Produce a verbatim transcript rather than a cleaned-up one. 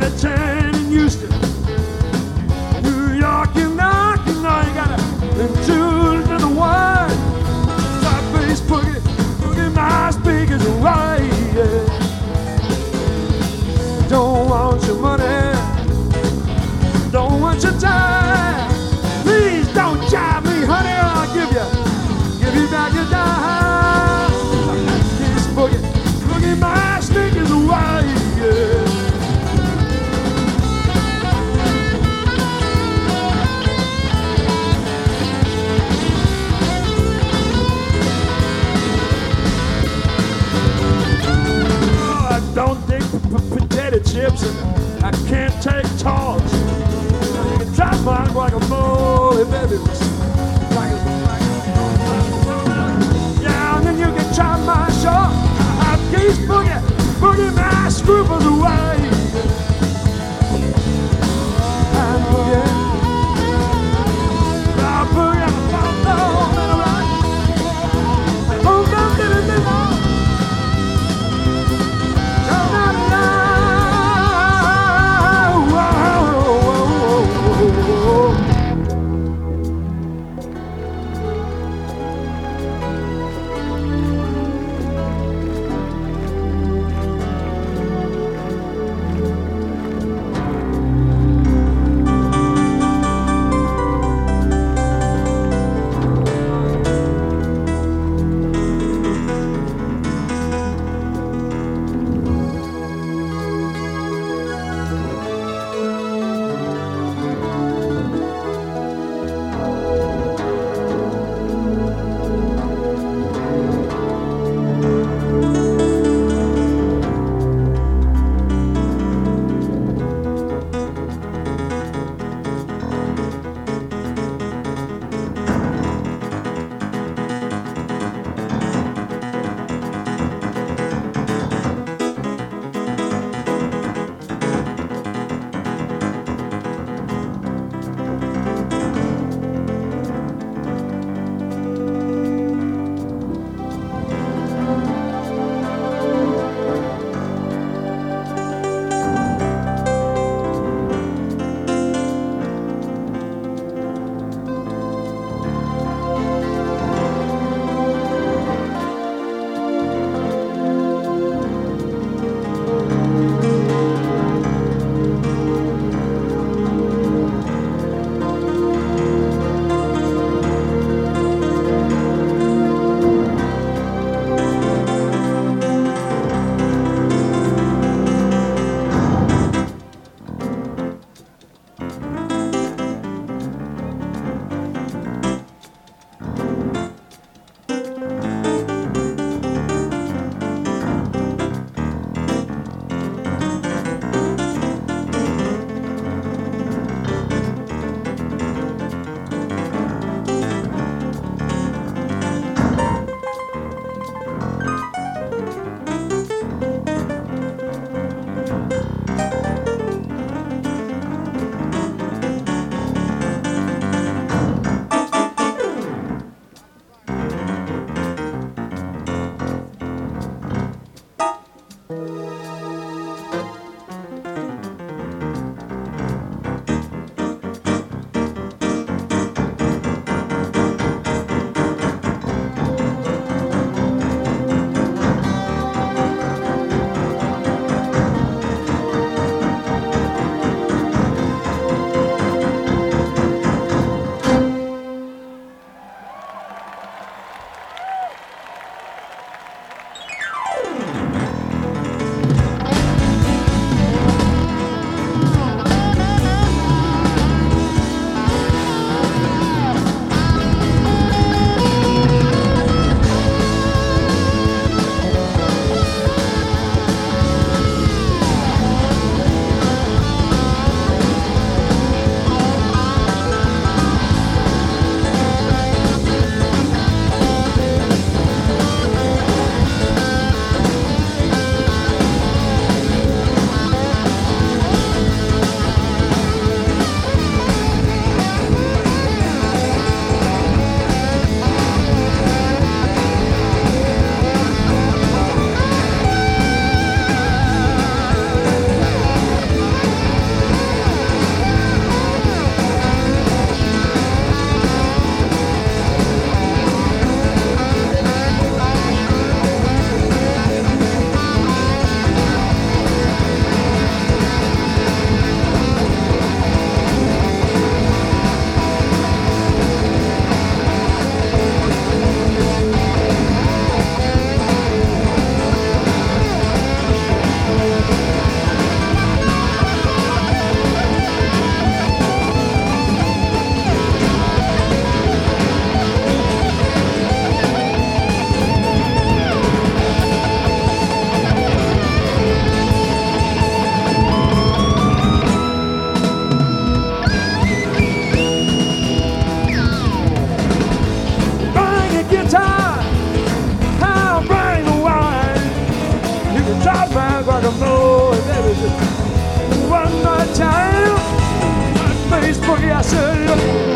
got ten in Houston, New York, you know, you know you got a two to the one. Top bass boogie, boogie my speakers away. Yeah. Don't want your money, don't want your time. Please don't jive me, honey, or I'll give you, give you back your dime. This boogie, boogie my speakers away. Yeah. Don't dig potato chips and I can't take talks. You can drop mine like a moldy baby. Like a, like a, yeah, and then you can chop my short. I geese boogie, boogie my scruples away. I boogie, I boogie, I don't know, man, right? Oh, no, no, no, no. Porque I said,